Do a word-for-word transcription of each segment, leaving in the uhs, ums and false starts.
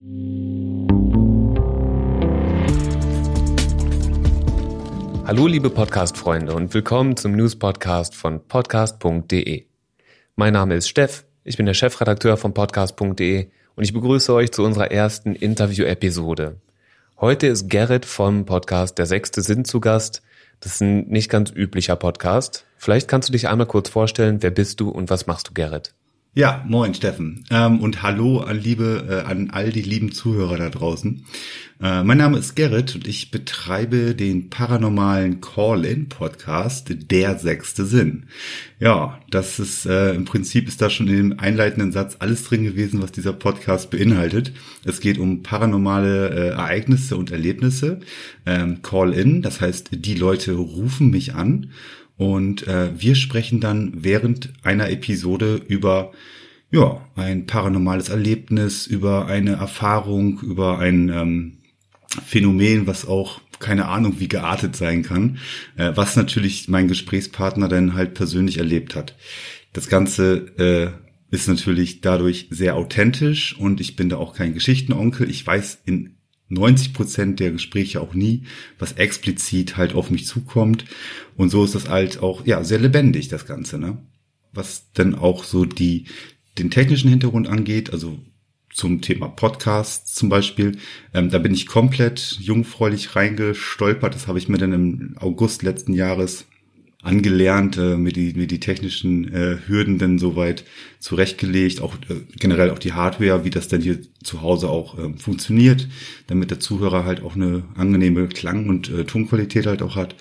Hallo liebe Podcast-Freunde und willkommen zum News-Podcast von podcast punkt de. Mein Name ist Steff, ich bin der Chefredakteur von podcast punkt de und ich begrüße euch zu unserer ersten Interview-Episode. Heute ist Gerrit vom Podcast Der sechste Sinn zu Gast. Das ist ein nicht ganz üblicher Podcast. Vielleicht kannst du dich einmal kurz vorstellen, wer bist du und was machst du, Gerrit? Ja, moin Steffen ähm, und hallo an liebe äh, an all die lieben Zuhörer da draußen. Äh, mein Name ist Gerrit und ich betreibe den paranormalen Call-In-Podcast Der sechste Sinn. Ja, das ist äh, im Prinzip ist da schon in dem einleitenden Satz alles drin gewesen, was dieser Podcast beinhaltet. Es geht um paranormale äh, Ereignisse und Erlebnisse. Ähm, Call-In, das heißt, die Leute rufen mich an. Und äh, wir sprechen dann während einer Episode über ja ein paranormales Erlebnis, über eine Erfahrung, über ein ähm, Phänomen, was auch keine Ahnung wie geartet sein kann, äh, was natürlich mein Gesprächspartner dann halt persönlich erlebt hat. Das Ganze äh, ist natürlich dadurch sehr authentisch und ich bin da auch kein Geschichtenonkel. Ich weiß in neunzig Prozent der Gespräche auch nie, was explizit halt auf mich zukommt. Und so ist das halt auch, ja, sehr lebendig, das Ganze, ne? Was dann auch so die, den technischen Hintergrund angeht, also zum Thema Podcasts zum Beispiel, ähm, da bin ich komplett jungfräulich reingestolpert. Das habe ich mir dann im August letzten Jahres angelernt, äh, mir die mir die technischen äh, Hürden dann soweit zurechtgelegt, auch äh, generell auch die Hardware, wie das denn hier zu Hause auch äh, funktioniert, damit der Zuhörer halt auch eine angenehme Klang- und äh, Tonqualität halt auch hat.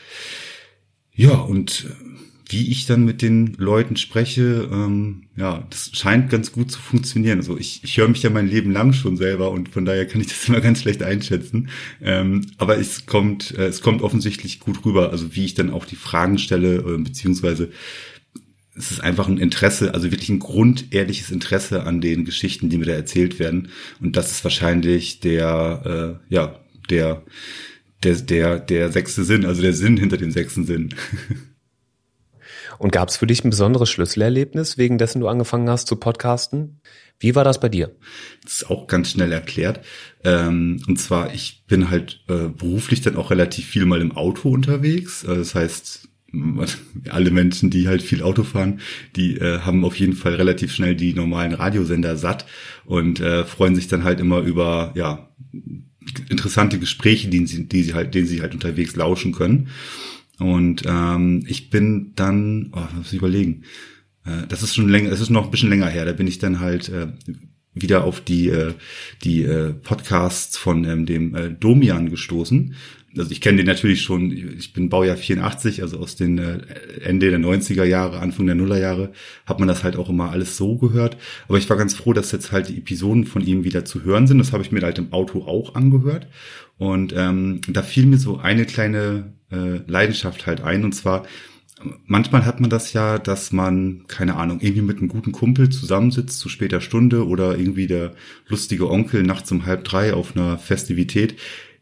Ja, und äh, wie ich dann mit den Leuten spreche, ähm, ja, das scheint ganz gut zu funktionieren. Also ich, ich höre mich ja mein Leben lang schon selber und von daher kann ich das immer ganz schlecht einschätzen. Ähm, aber es kommt, äh, es kommt offensichtlich gut rüber. Also wie ich dann auch die Fragen stelle, äh, beziehungsweise es ist einfach ein Interesse, also wirklich ein grundehrliches Interesse an den Geschichten, die mir da erzählt werden. Und das ist wahrscheinlich der, äh, ja, der, der, der, der sechste Sinn, also der Sinn hinter dem sechsten Sinn. Und gab es für dich ein besonderes Schlüsselerlebnis, wegen dessen du angefangen hast zu podcasten? Wie war das bei dir? Das ist auch ganz schnell erklärt. Ähm, und zwar, ich bin halt äh, beruflich dann auch relativ viel mal im Auto unterwegs. Äh, das heißt, alle Menschen, die halt viel Auto fahren, die äh, haben auf jeden Fall relativ schnell die normalen Radiosender satt und äh, freuen sich dann halt immer über ja interessante Gespräche, die sie, die sie halt, denen sie halt unterwegs lauschen können. Und ähm, ich bin dann, oh, muss ich überlegen, äh, das ist schon länger, das ist noch ein bisschen länger her. Da bin ich dann halt äh, wieder auf die äh, die äh, Podcasts von ähm, dem äh, Domian gestoßen. Also ich kenne den natürlich schon. Ich bin Baujahr vierundachtzig, also aus den äh, Ende der neunziger Jahre, Anfang der Nullerjahre hat man das halt auch immer alles so gehört. Aber ich war ganz froh, dass jetzt halt die Episoden von ihm wieder zu hören sind. Das habe ich mir halt im Auto auch angehört. Und ähm, da fiel mir so eine kleine äh, Leidenschaft halt ein. Und zwar, manchmal hat man das ja, dass man, keine Ahnung, irgendwie mit einem guten Kumpel zusammensitzt zu später Stunde oder irgendwie der lustige Onkel nachts um halb drei auf einer Festivität.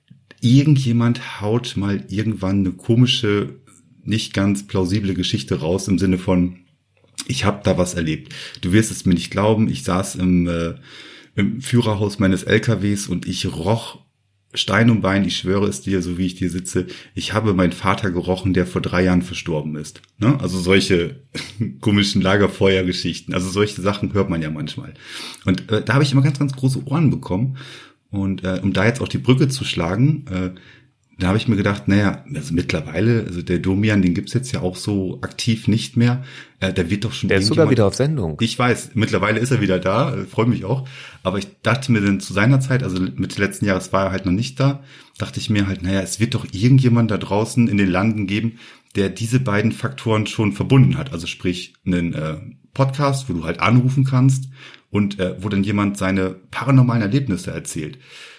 Irgendjemand haut mal irgendwann eine komische, nicht ganz plausible Geschichte raus im Sinne von, ich habe da was erlebt. Du wirst es mir nicht glauben, ich saß im, äh, im Führerhaus meines L K Ws und ich roch Stein und Bein, ich schwöre es dir, so wie ich hier sitze, ich habe meinen Vater gerochen, der vor drei Jahren verstorben ist. Ne? Also solche komischen Lagerfeuergeschichten, also solche Sachen hört man ja manchmal. Und äh, da habe ich immer ganz, ganz große Ohren bekommen. Und äh, um da jetzt auch die Brücke zu schlagen, äh, da habe ich mir gedacht, naja, also mittlerweile, also der Domian, den gibt's jetzt ja auch so aktiv nicht mehr. Äh, der wird doch schon. Der ist sogar wieder auf Sendung. Ich weiß, mittlerweile ist er wieder da, äh, freue mich auch. Aber ich dachte mir dann zu seiner Zeit, also Mitte letzten Jahres war er halt noch nicht da, dachte ich mir halt, naja, es wird doch irgendjemand da draußen in den Landen geben, der diese beiden Faktoren schon verbunden hat. Also sprich, einen äh, Podcast, wo du halt anrufen kannst und äh, wo dann jemand seine paranormalen Erlebnisse erzählt.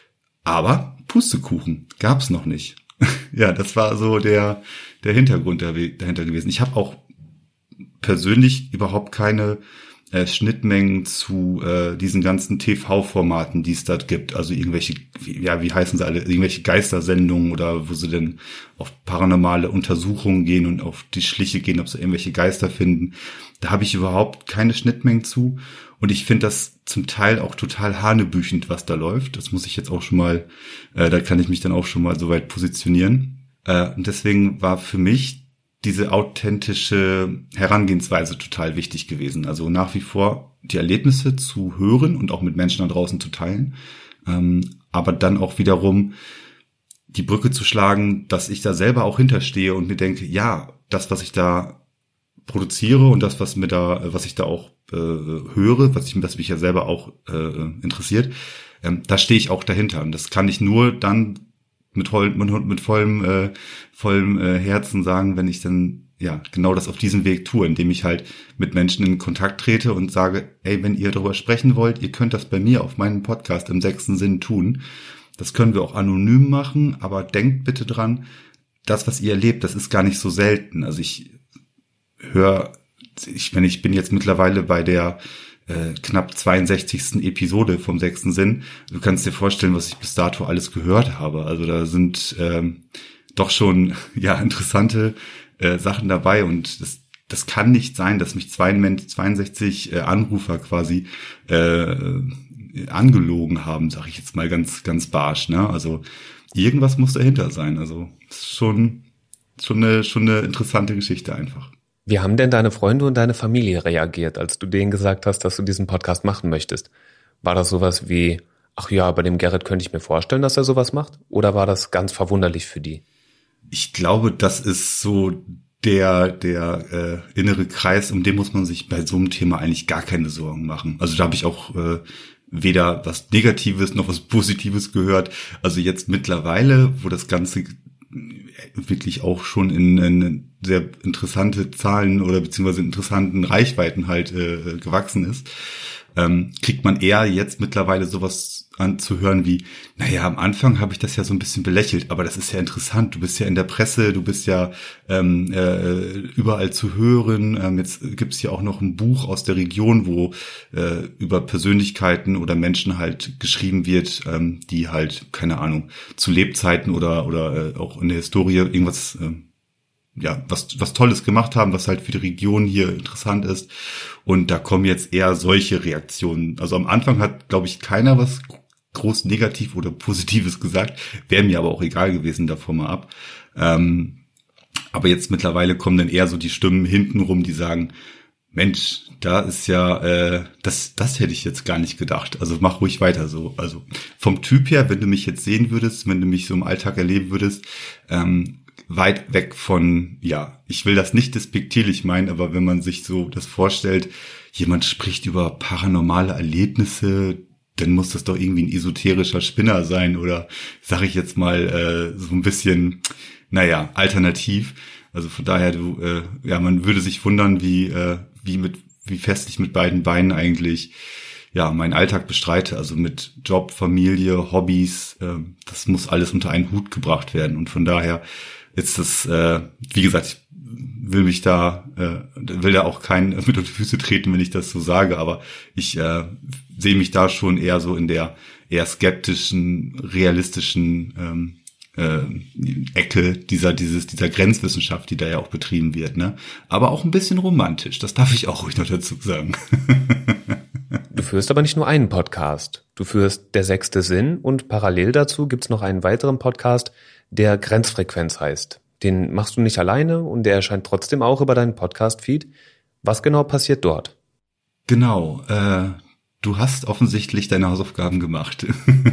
Aber Pustekuchen gab's noch nicht. Ja, das war so der der Hintergrund dahinter gewesen. Ich habe auch persönlich überhaupt keine äh, Schnittmengen zu äh, diesen ganzen T V-Formaten, die es dort gibt. Also irgendwelche, ja, wie heißen sie alle, irgendwelche Geistersendungen oder wo sie denn auf paranormale Untersuchungen gehen und auf die Schliche gehen, ob sie irgendwelche Geister finden. Da habe ich überhaupt keine Schnittmengen zu. Und ich finde das zum Teil auch total hanebüchend, was da läuft. Das muss ich jetzt auch schon mal, äh, da kann ich mich dann auch schon mal so weit positionieren. Äh, und deswegen war für mich diese authentische Herangehensweise total wichtig gewesen. Also nach wie vor die Erlebnisse zu hören und auch mit Menschen da draußen zu teilen. Ähm, aber dann auch wiederum die Brücke zu schlagen, dass ich da selber auch hinterstehe und mir denke, ja, das, was ich da produziere und das, was mir da, was ich da auch äh, höre, was ich, was mich ja selber auch äh, interessiert, ähm, da stehe ich auch dahinter. Und das kann ich nur dann mit, voll, mit, mit vollem, äh, vollem äh, Herzen sagen, wenn ich dann ja genau das auf diesem Weg tue, indem ich halt mit Menschen in Kontakt trete und sage, ey, wenn ihr darüber sprechen wollt, ihr könnt das bei mir auf meinem Podcast im sechsten Sinn tun. Das können wir auch anonym machen, aber denkt bitte dran, das, was ihr erlebt, das ist gar nicht so selten. Also ich höre, ich meine, ich bin jetzt mittlerweile bei der äh, knapp zweiundsechzigsten Episode vom sechsten Sinn. Du kannst dir vorstellen, was ich bis dato alles gehört habe. Also da sind ähm, doch schon ja interessante äh, Sachen dabei und das, das kann nicht sein, dass mich zweiundsechzig äh, Anrufer quasi äh, angelogen haben, sage ich jetzt mal ganz ganz barsch. Ne? Also irgendwas muss dahinter sein. Also das ist schon schon eine schon eine interessante Geschichte einfach. Wie haben denn deine Freunde und deine Familie reagiert, als du denen gesagt hast, dass du diesen Podcast machen möchtest? War das sowas wie, ach ja, bei dem Gerrit könnte ich mir vorstellen, dass er sowas macht? Oder war das ganz verwunderlich für die? Ich glaube, das ist so der der äh, innere Kreis, um den muss man sich bei so einem Thema eigentlich gar keine Sorgen machen. Also da habe ich auch äh, weder was Negatives noch was Positives gehört. Also jetzt mittlerweile, wo das Ganze wirklich auch schon in, in sehr interessante Zahlen oder beziehungsweise interessanten Reichweiten halt äh, gewachsen ist, ähm, kriegt man eher jetzt mittlerweile sowas anzuhören wie, naja, am Anfang habe ich das ja so ein bisschen belächelt, aber das ist ja interessant, du bist ja in der Presse, du bist ja ähm, äh, überall zu hören, ähm, jetzt gibt's ja auch noch ein Buch aus der Region, wo äh, über Persönlichkeiten oder Menschen halt geschrieben wird, ähm, die halt, keine Ahnung, zu Lebzeiten oder oder äh, auch in der Historie irgendwas äh, ja, was, was Tolles gemacht haben, was halt für die Region hier interessant ist. Und da kommen jetzt eher solche Reaktionen. Also am Anfang hat, glaube ich, keiner was groß negativ oder Positives gesagt. Wäre mir aber auch egal gewesen, davon mal ab. Ähm, aber jetzt mittlerweile kommen dann eher so die Stimmen hintenrum, die sagen, Mensch, da ist ja, äh, das, das hätte ich jetzt gar nicht gedacht. Also mach ruhig weiter so. Also vom Typ her, wenn du mich jetzt sehen würdest, wenn du mich so im Alltag erleben würdest, ähm, weit weg von, ja, ich will das nicht despektierlich meinen, aber wenn man sich so das vorstellt, jemand spricht über paranormale Erlebnisse, dann muss das doch irgendwie ein esoterischer Spinner sein oder, sage ich jetzt mal, äh, so ein bisschen, naja, alternativ. Also von daher, du, äh, ja, man würde sich wundern, wie, äh, wie mit, wie fest ich mit beiden Beinen eigentlich ja, meinen Alltag bestreite, also mit Job, Familie, Hobbys, äh, das muss alles unter einen Hut gebracht werden. Und von daher ist das, äh, wie gesagt, ich will mich da, äh, will da auch keinen mit auf die Füße treten, wenn ich das so sage, aber ich äh, sehe mich da schon eher so in der eher skeptischen, realistischen ähm, äh, Ecke dieser dieses dieser Grenzwissenschaft, die da ja auch betrieben wird, ne? Aber auch ein bisschen romantisch, das darf ich auch ruhig noch dazu sagen. Du führst aber nicht nur einen Podcast. Du führst Der sechste Sinn und parallel dazu gibt's noch einen weiteren Podcast, der Grenzfrequenz heißt. Den machst du nicht alleine und der erscheint trotzdem auch über deinen Podcast-Feed. Was genau passiert dort? Genau, äh, du hast offensichtlich deine Hausaufgaben gemacht.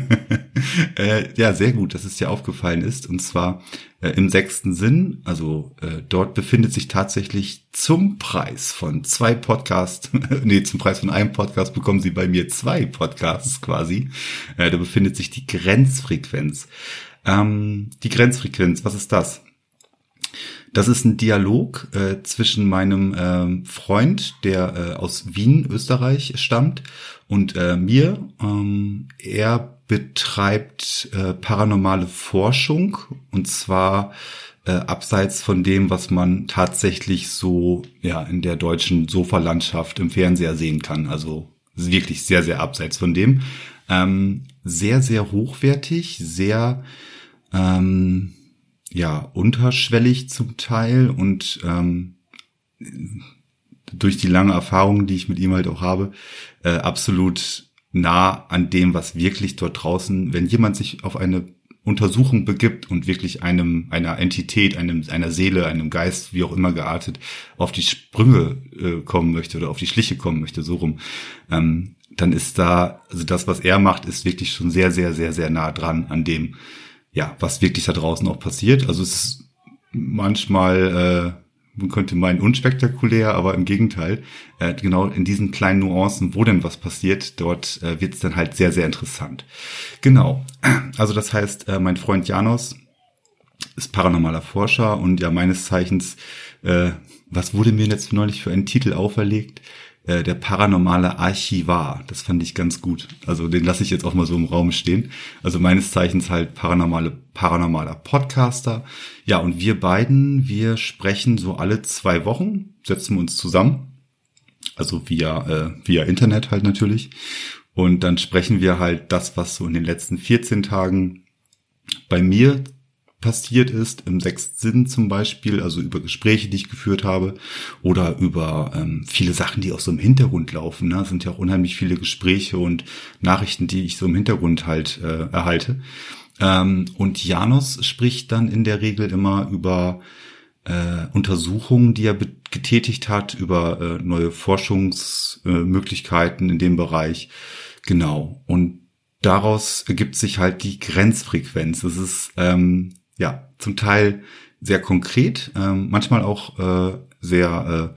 äh, ja, sehr gut, dass es dir aufgefallen ist. Und zwar äh, im sechsten Sinn, also äh, dort befindet sich tatsächlich zum Preis von zwei Podcasts, nee, zum Preis von einem Podcast bekommen sie bei mir zwei Podcasts quasi. Äh, da befindet sich die Grenzfrequenz. Ähm, die Grenzfrequenz, was ist das? Das ist ein Dialog äh, zwischen meinem äh, Freund, der äh, aus Wien, Österreich stammt, und äh, mir. Ähm, er betreibt äh, paranormale Forschung, und zwar äh, abseits von dem, was man tatsächlich so ja in der deutschen Sofalandschaft im Fernseher sehen kann. Also wirklich sehr, sehr abseits von dem. Ähm, sehr, sehr hochwertig, sehr ähm, ja unterschwellig zum Teil und ähm, durch die lange Erfahrung, die ich mit ihm halt auch habe, äh, absolut nah an dem, was wirklich dort draußen, wenn jemand sich auf eine Untersuchung begibt und wirklich einem einer Entität, einem einer Seele, einem Geist, wie auch immer geartet, auf die Sprünge äh, kommen möchte oder auf die Schliche kommen möchte, so rum, ähm, dann ist da, also das, was er macht, ist wirklich schon sehr, sehr, sehr, sehr nah dran an dem, ja, was wirklich da draußen auch passiert. Also es ist manchmal, äh, man könnte meinen, unspektakulär, aber im Gegenteil, äh, genau in diesen kleinen Nuancen, wo denn was passiert, dort äh, wird es dann halt sehr, sehr interessant. Genau, also das heißt, äh, mein Freund Janos ist paranormaler Forscher und ja meines Zeichens, äh, was wurde mir jetzt neulich für einen Titel auferlegt? Äh, der paranormale Archivar. Das fand ich ganz gut. Also den lasse ich jetzt auch mal so im Raum stehen. Also meines Zeichens halt paranormale, paranormaler Podcaster. Ja, und wir beiden, wir sprechen so alle zwei Wochen, setzen wir uns zusammen. Also via, äh, via Internet halt natürlich. Und dann sprechen wir halt das, was so in den letzten vierzehn Tagen bei mir passiert ist, im sechsten Sinn zum Beispiel, also über Gespräche, die ich geführt habe oder über ähm, viele Sachen, die auch so im Hintergrund laufen. Ne? Es sind ja auch unheimlich viele Gespräche und Nachrichten, die ich so im Hintergrund halt äh, erhalte. Ähm, und Janos spricht dann in der Regel immer über äh, Untersuchungen, die er be- getätigt hat, über äh, neue Forschungsmöglichkeiten äh, in dem Bereich. Genau. Und daraus ergibt sich halt die Grenzfrequenz. Es ist ähm, ja zum Teil sehr konkret, ähm, manchmal auch äh, sehr, äh,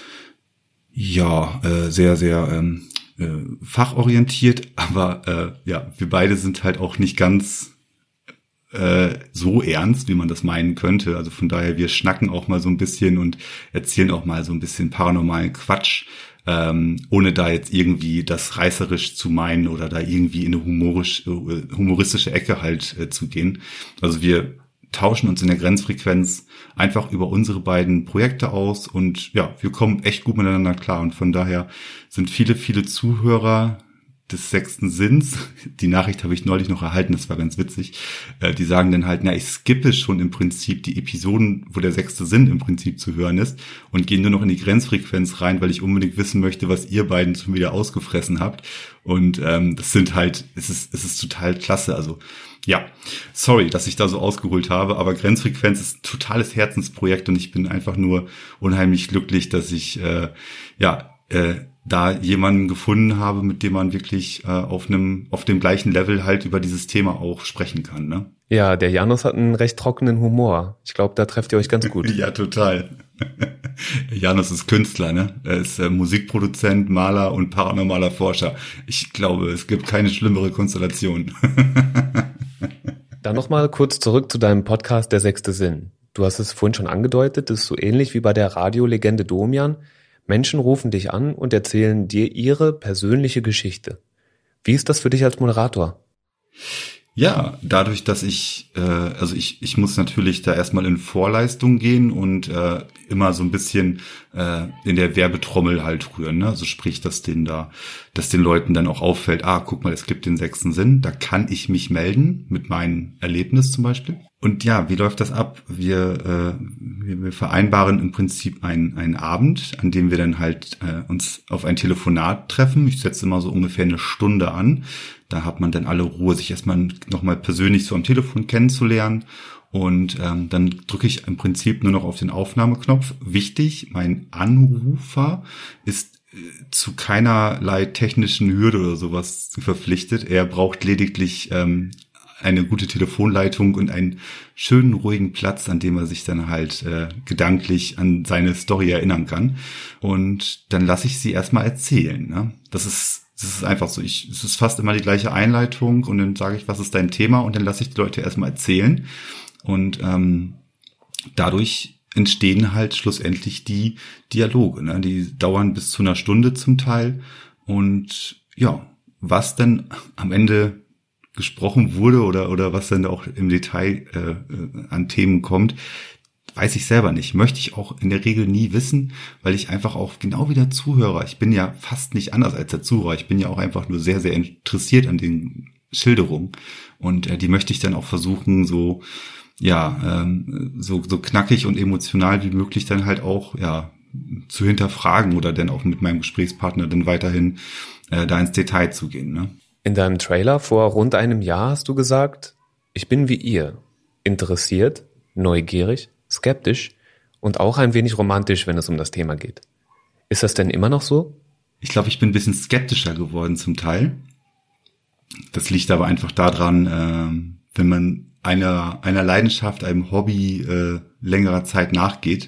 ja, äh, sehr, sehr ähm, äh, fachorientiert. Aber äh, ja, wir beide sind halt auch nicht ganz äh, so ernst, wie man das meinen könnte. Also von daher, wir schnacken auch mal so ein bisschen und erzählen auch mal so ein bisschen paranormalen Quatsch. Ähm, ohne da jetzt irgendwie das reißerisch zu meinen oder da irgendwie in eine humorisch, äh, humoristische Ecke halt äh, zu gehen. Also wir tauschen uns in der Grenzfrequenz einfach über unsere beiden Projekte aus und ja, wir kommen echt gut miteinander klar und von daher sind viele, viele Zuhörer des sechsten Sinns, die Nachricht habe ich neulich noch erhalten, das war ganz witzig, äh, die sagen dann halt, na, ich skippe schon im Prinzip die Episoden, wo der sechste Sinn im Prinzip zu hören ist und gehe nur noch in die Grenzfrequenz rein, weil ich unbedingt wissen möchte, was ihr beiden schon wieder ausgefressen habt und ähm, das sind halt, es ist, es ist total klasse, also ja, sorry, dass ich da so ausgeholt habe, aber Grenzfrequenz ist ein totales Herzensprojekt und ich bin einfach nur unheimlich glücklich, dass ich, äh, ja, äh, da jemanden gefunden habe, mit dem man wirklich äh, auf einem auf dem gleichen Level halt über dieses Thema auch sprechen kann, ne? Ja, der Janos hat einen recht trockenen Humor. Ich glaube, da trefft ihr euch ganz gut. Ja, total. Janos ist Künstler, ne? Er ist äh, Musikproduzent, Maler und paranormaler Forscher. Ich glaube, es gibt keine schlimmere Konstellation. Dann nochmal kurz zurück zu deinem Podcast Der sechste Sinn. Du hast es vorhin schon angedeutet, das ist so ähnlich wie bei der Radiolegende Domian. Menschen rufen dich an und erzählen dir ihre persönliche Geschichte. Wie ist das für dich als Moderator? Ja, dadurch, dass ich, äh, also ich, ich muss natürlich da erstmal in Vorleistung gehen und äh, immer so ein bisschen äh, in der Werbetrommel halt rühren, ne? Also sprich, dass den da, dass den Leuten dann auch auffällt, ah, guck mal, es gibt den sechsten Sinn, da kann ich mich melden mit meinem Erlebnis zum Beispiel. Und ja, wie läuft das ab? Wir, äh, wir, wir vereinbaren im Prinzip einen, einen Abend, an dem wir dann halt äh, uns auf ein Telefonat treffen. Ich setze immer so ungefähr eine Stunde an. Da hat man dann alle Ruhe, sich erstmal nochmal persönlich so am Telefon kennenzulernen. Und ähm, dann drücke ich im Prinzip nur noch auf den Aufnahmeknopf. Wichtig, mein Anrufer ist äh, zu keinerlei technischen Hürde oder sowas verpflichtet. Er braucht lediglich ähm, eine gute Telefonleitung und einen schönen, ruhigen Platz, an dem er sich dann halt äh, gedanklich an seine Story erinnern kann. Und dann lasse ich sie erstmal erzählen. Ne? Das ist das ist einfach so. Ich, es ist fast immer die gleiche Einleitung und dann sage ich, was ist dein Thema? Und dann lasse ich die Leute erstmal erzählen. Und ähm, dadurch entstehen halt schlussendlich die Dialoge. Ne? Die dauern bis zu einer Stunde zum Teil. Und ja, was dann am Ende gesprochen wurde oder oder was dann auch im Detail äh, an Themen kommt, weiß ich selber nicht. Möchte ich auch in der Regel nie wissen, weil ich einfach auch genau wie der Zuhörer, ich bin ja fast nicht anders als der Zuhörer, ich bin ja auch einfach nur sehr, sehr interessiert an den Schilderungen und äh, die möchte ich dann auch versuchen, so ja, ähm, so so knackig und emotional wie möglich dann halt auch ja zu hinterfragen oder dann auch mit meinem Gesprächspartner dann weiterhin äh, da ins Detail zu gehen. Ne? In deinem Trailer vor rund einem Jahr hast du gesagt, ich bin wie ihr, interessiert, neugierig, skeptisch und auch ein wenig romantisch, wenn es um das Thema geht. Ist das denn immer noch so? Ich glaube, ich bin ein bisschen skeptischer geworden zum Teil. Das liegt aber einfach daran, äh, wenn man einer einer Leidenschaft, einem Hobby äh, längerer Zeit nachgeht,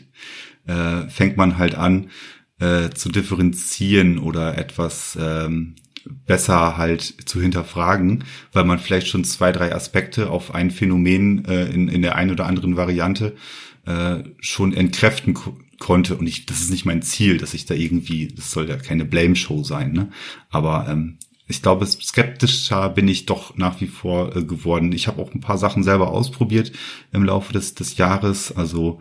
äh, fängt man halt an äh, zu differenzieren oder etwas ähm, besser halt zu hinterfragen, weil man vielleicht schon zwei, drei Aspekte auf ein Phänomen äh, in, in der einen oder anderen Variante äh, schon entkräften ko- konnte. Und ich, das ist nicht mein Ziel, dass ich da irgendwie, das soll ja keine Blame-Show sein, ne? Aber ähm, ich glaube, skeptischer bin ich doch nach wie vor äh, geworden. Ich habe auch ein paar Sachen selber ausprobiert im Laufe des, des Jahres, also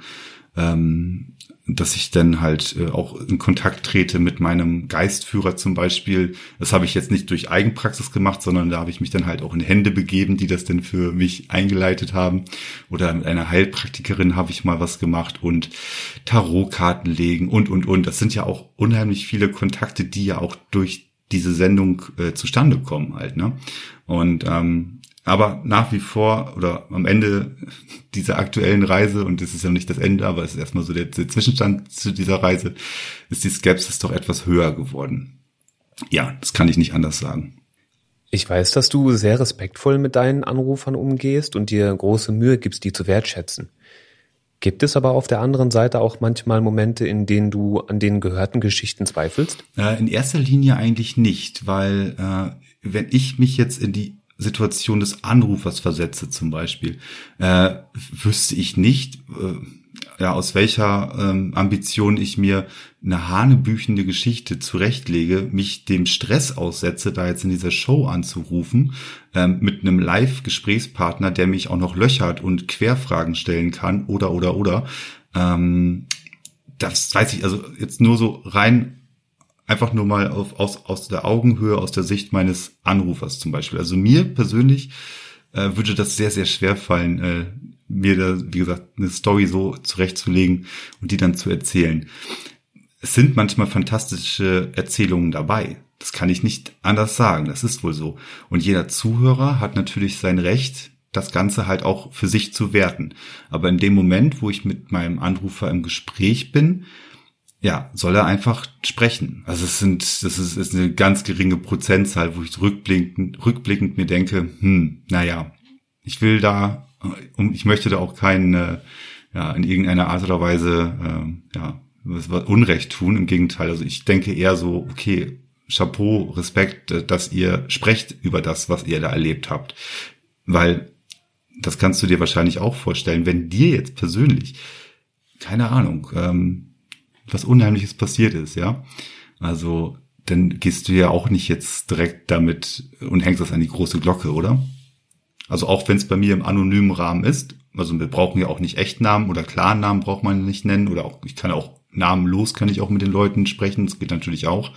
ähm, dass ich dann halt äh, auch in Kontakt trete mit meinem Geistführer zum Beispiel. Das habe ich jetzt nicht durch Eigenpraxis gemacht, sondern da habe ich mich dann halt auch in Hände begeben, die das dann für mich eingeleitet haben. Oder mit einer Heilpraktikerin habe ich mal was gemacht und Tarotkarten legen und, und, und. Das sind ja auch unheimlich viele Kontakte, die ja auch durch diese Sendung äh, zustande kommen halt, ne? Und ähm, aber nach wie vor oder am Ende dieser aktuellen Reise, und das ist ja nicht das Ende, aber es ist erstmal so der, der Zwischenstand zu dieser Reise, ist die Skepsis doch etwas höher geworden. Ja, das kann ich nicht anders sagen. Ich weiß, dass du sehr respektvoll mit deinen Anrufern umgehst und dir große Mühe gibst, die zu wertschätzen. Gibt es aber auf der anderen Seite auch manchmal Momente, in denen du an den gehörten Geschichten zweifelst? Äh, in erster Linie eigentlich nicht, weil äh, wenn ich mich jetzt in die Situation des Anrufers versetze zum Beispiel, äh, wüsste ich nicht, äh, ja, aus welcher ähm, Ambition ich mir eine hanebüchende Geschichte zurechtlege, mich dem Stress aussetze, da jetzt in dieser Show anzurufen, ähm, mit einem Live-Gesprächspartner, der mich auch noch löchert und Querfragen stellen kann oder, oder, oder. Ähm, das weiß ich, also jetzt nur so rein einfach nur mal auf, aus, aus der Augenhöhe, aus der Sicht meines Anrufers zum Beispiel. Also mir persönlich äh, würde das sehr, sehr schwer fallen, äh, mir da, wie gesagt, eine Story so zurechtzulegen und die dann zu erzählen. Es sind manchmal fantastische Erzählungen dabei. Das kann ich nicht anders sagen. Das ist wohl so. Und jeder Zuhörer hat natürlich sein Recht, das Ganze halt auch für sich zu werten. Aber in dem Moment, wo ich mit meinem Anrufer im Gespräch bin, ja, soll er einfach sprechen. Also es sind, das ist, ist eine ganz geringe Prozentzahl, wo ich rückblickend, rückblickend mir denke, hm, naja, ich will da, ich möchte da auch keinen, äh, ja, in irgendeiner Art oder Weise, äh, ja, was, was Unrecht tun. Im Gegenteil, also ich denke eher so, okay, Chapeau, Respekt, dass ihr sprecht über das, was ihr da erlebt habt. Weil, das kannst du dir wahrscheinlich auch vorstellen, wenn dir jetzt persönlich, keine Ahnung, ähm, was Unheimliches passiert ist, ja. Also, dann gehst du ja auch nicht jetzt direkt damit und hängst das an die große Glocke, oder? Also auch wenn es bei mir im anonymen Rahmen ist, also wir brauchen ja auch nicht Echtnamen oder Klarnamen braucht man nicht nennen oder auch, ich kann auch namenlos, kann ich auch mit den Leuten sprechen, das geht natürlich auch.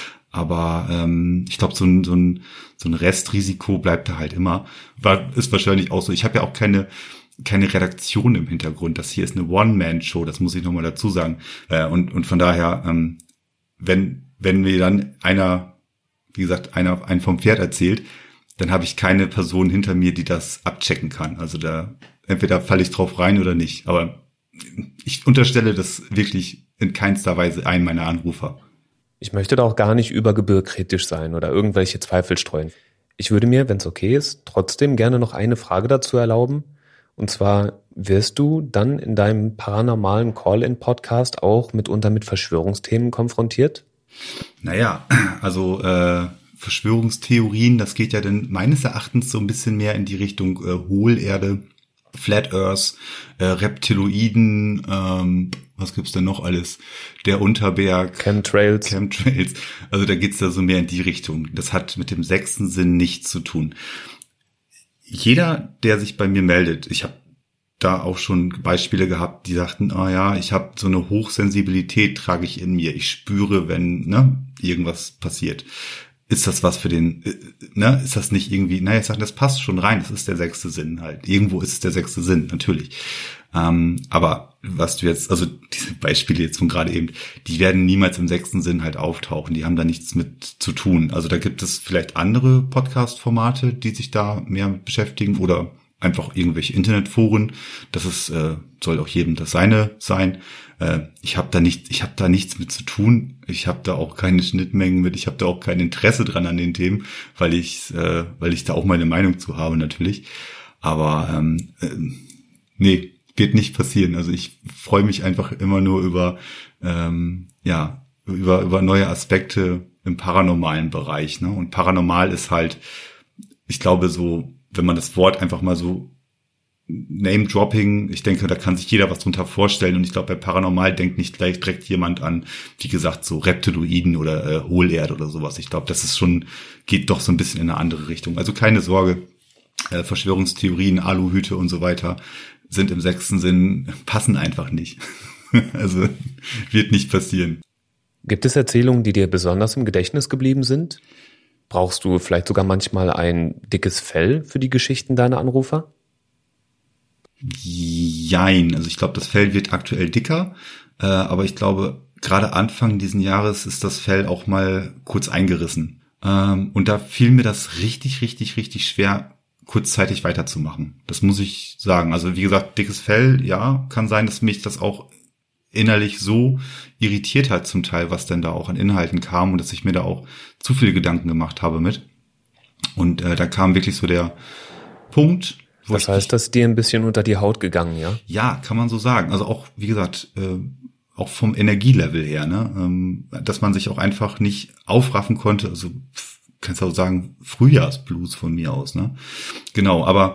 Aber ähm, ich glaube, so ein, so ein so ein Restrisiko bleibt da halt immer. War, ist wahrscheinlich auch so. Ich habe ja auch keine keine Redaktion im Hintergrund. Das hier ist eine One-Man-Show, das muss ich nochmal dazu sagen. Äh, und, und von daher, ähm, wenn, wenn mir dann einer, wie gesagt, einer einen vom Pferd erzählt, dann habe ich keine Person hinter mir, die das abchecken kann. Also da, entweder falle ich drauf rein oder nicht. Aber ich unterstelle das wirklich in keinster Weise einem meiner Anrufer. Ich möchte da auch gar nicht über Gebühr kritisch sein oder irgendwelche Zweifel streuen. Ich würde mir, wenn es okay ist, trotzdem gerne noch eine Frage dazu erlauben. Und zwar, wirst du dann in deinem paranormalen Call-in-Podcast auch mitunter mit Verschwörungsthemen konfrontiert? Naja, also äh, Verschwörungstheorien, das geht ja dann meines Erachtens so ein bisschen mehr in die Richtung äh, Hohlerde, Flat Earth, äh, Reptiloiden, ähm, was gibt's denn noch alles? Der Unterberg. Chemtrails. Chemtrails. Also da geht's da so mehr in die Richtung. Das hat mit dem sechsten Sinn nichts zu tun. Jeder, der sich bei mir meldet, ich habe da auch schon Beispiele gehabt, die sagten, ah ja, ich habe so eine Hochsensibilität, trage ich in mir. Ich spüre, wenn ne, irgendwas passiert. Ist das was für den, äh, ne, ist das nicht irgendwie, naja, ich sage, das passt schon rein, das ist der sechste Sinn halt. Irgendwo ist es der sechste Sinn, natürlich. Ähm, aber was du jetzt, also diese Beispiele jetzt von gerade eben, die werden niemals im sechsten Sinn halt auftauchen, die haben da nichts mit zu tun. Also da gibt es vielleicht andere Podcast-Formate, die sich da mehr mit beschäftigen oder einfach irgendwelche Internetforen. Das ist, äh, soll auch jedem das seine sein. Äh, ich habe da nicht, ich habe da nichts mit zu tun. Ich habe da auch keine Schnittmengen mit. Ich habe da auch kein Interesse dran an den Themen, weil ich, äh, weil ich da auch meine Meinung zu habe natürlich. Aber ähm, äh, nee, wird nicht passieren. Also ich freue mich einfach immer nur über, ähm, ja, über über neue Aspekte im paranormalen Bereich. Ne? Und paranormal ist halt, ich glaube so, wenn man das Wort einfach mal so Name-Dropping, ich denke, da kann sich jeder was drunter vorstellen und ich glaube, bei Paranormal denkt nicht gleich direkt jemand an, wie gesagt, so Reptiloiden oder äh, Hohlerde oder sowas. Ich glaube, das ist schon, geht doch so ein bisschen in eine andere Richtung. Also keine Sorge, äh, Verschwörungstheorien, Aluhüte und so weiter sind im sechsten Sinn, passen einfach nicht. Also wird nicht passieren. Gibt es Erzählungen, die dir besonders im Gedächtnis geblieben sind? Brauchst du vielleicht sogar manchmal ein dickes Fell für die Geschichten deiner Anrufer? Jein, also ich glaube, das Fell wird aktuell dicker, äh, aber ich glaube, gerade Anfang diesen Jahres ist das Fell auch mal kurz eingerissen. Ähm, und da fiel mir das richtig, richtig, richtig schwer, kurzzeitig weiterzumachen. Das muss ich sagen. Also wie gesagt, dickes Fell, ja, kann sein, dass mich das auch innerlich so irritiert hat zum Teil, was denn da auch an Inhalten kam und dass ich mir da auch zu viele Gedanken gemacht habe mit. Und äh, da kam wirklich so der Punkt, wo das heißt, das ist dir ein bisschen unter die Haut gegangen, ja? Ja, kann man so sagen. Also auch, wie gesagt, äh, auch vom Energielevel her, ne, ähm, dass man sich auch einfach nicht aufraffen konnte. Also kannst du auch sagen, Frühjahrsblues von mir aus, ne? Genau, aber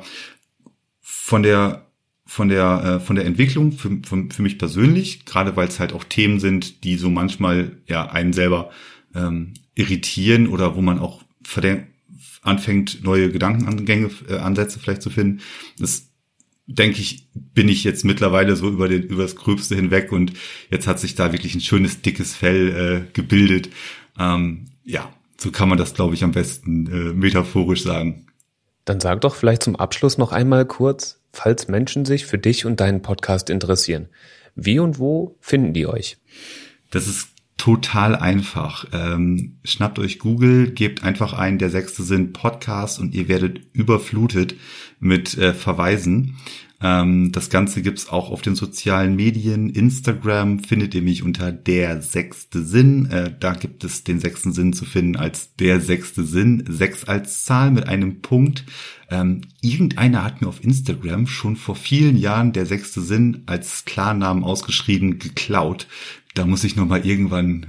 von der von der äh, von der Entwicklung für, für, für mich persönlich, gerade weil es halt auch Themen sind, die so manchmal ja einen selber ähm, irritieren oder wo man auch verdenkt, anfängt, neue Gedankenangänge, äh, Ansätze vielleicht zu finden. Das, denke ich, bin ich jetzt mittlerweile so über den über das Gröbste hinweg und jetzt hat sich da wirklich ein schönes, dickes Fell äh, gebildet. Ähm, ja, so kann man das, glaube ich, am besten äh, metaphorisch sagen. Dann sag doch vielleicht zum Abschluss noch einmal kurz, falls Menschen sich für dich und deinen Podcast interessieren. Wie und wo finden die euch? Das ist total einfach. Ähm, schnappt euch Google, gebt einfach ein, der sechste Sinn Podcast und ihr werdet überflutet mit äh, Verweisen. Ähm, das Ganze gibt's auch auf den sozialen Medien. Instagram findet ihr mich unter der sechste Sinn. Äh, da gibt es den sechsten Sinn zu finden als der sechste Sinn. Sechs als Zahl mit einem Punkt. Ähm, irgendeiner hat mir auf Instagram schon vor vielen Jahren der sechste Sinn als Klarnamen ausgeschrieben geklaut. Da muss ich nochmal irgendwann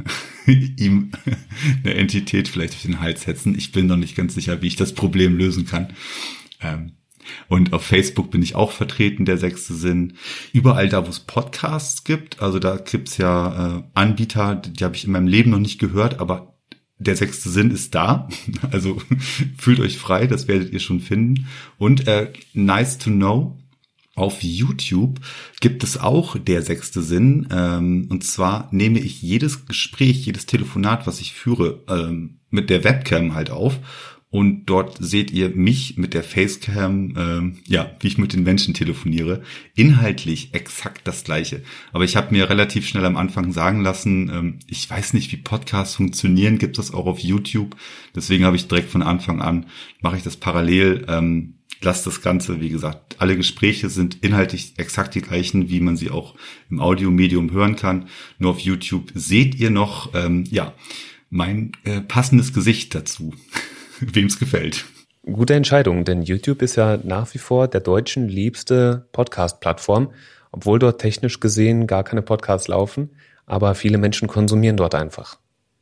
ihm eine Entität vielleicht auf den Hals setzen. Ich bin noch nicht ganz sicher, wie ich das Problem lösen kann. Ähm, und auf Facebook bin ich auch vertreten, der sechste Sinn. Überall da, wo es Podcasts gibt, also da gibt's ja äh, Anbieter, die habe ich in meinem Leben noch nicht gehört, aber der sechste Sinn ist da. Also fühlt euch frei, das werdet ihr schon finden. Und äh, nice to know, auf YouTube gibt es auch der sechste Sinn. Ähm, und zwar nehme ich jedes Gespräch, jedes Telefonat, was ich führe, ähm, mit der Webcam halt auf. Und dort seht ihr mich mit der Facecam, ähm, ja, wie ich mit den Menschen telefoniere. Inhaltlich exakt das Gleiche. Aber ich habe mir relativ schnell am Anfang sagen lassen, ähm, ich weiß nicht, wie Podcasts funktionieren, gibt es auch auf YouTube. Deswegen habe ich direkt von Anfang an, mache ich das parallel, ähm, lass das Ganze, wie gesagt, alle Gespräche sind inhaltlich exakt die gleichen, wie man sie auch im Audiomedium hören kann. Nur auf YouTube seht ihr noch, ähm, ja, mein äh, passendes Gesicht dazu, wem es gefällt. Gute Entscheidung, denn YouTube ist ja nach wie vor der deutschen liebste Podcast-Plattform, obwohl dort technisch gesehen gar keine Podcasts laufen, aber viele Menschen konsumieren dort einfach.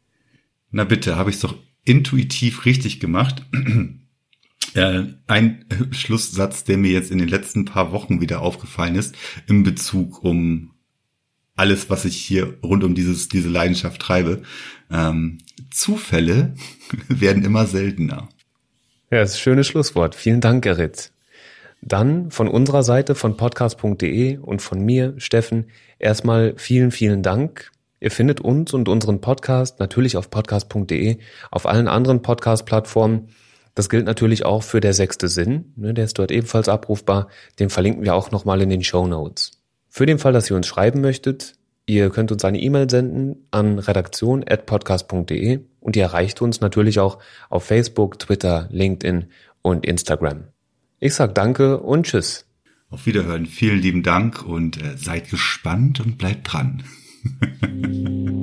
Na bitte, habe ich es doch intuitiv richtig gemacht. Äh, ein Schlusssatz, der mir jetzt in den letzten paar Wochen wieder aufgefallen ist, in Bezug um alles, was ich hier rund um dieses diese Leidenschaft treibe. Ähm, Zufälle werden immer seltener. Ja, das ist ein schönes Schlusswort. Vielen Dank, Gerrit. Dann von unserer Seite von podcast punkt de und von mir, Steffen, erstmal vielen, vielen Dank. Ihr findet uns und unseren Podcast natürlich auf podcast punkt de, auf allen anderen Podcast-Plattformen. Das gilt natürlich auch für Der sechste Sinn, ne, der ist dort ebenfalls abrufbar. Den verlinken wir auch nochmal in den Shownotes. Für den Fall, dass ihr uns schreiben möchtet, ihr könnt uns eine E-Mail senden an redaktion at podcast punkt de und ihr erreicht uns natürlich auch auf Facebook, Twitter, LinkedIn und Instagram. Ich sag danke und tschüss. Auf Wiederhören, vielen lieben Dank und äh, seid gespannt und bleibt dran.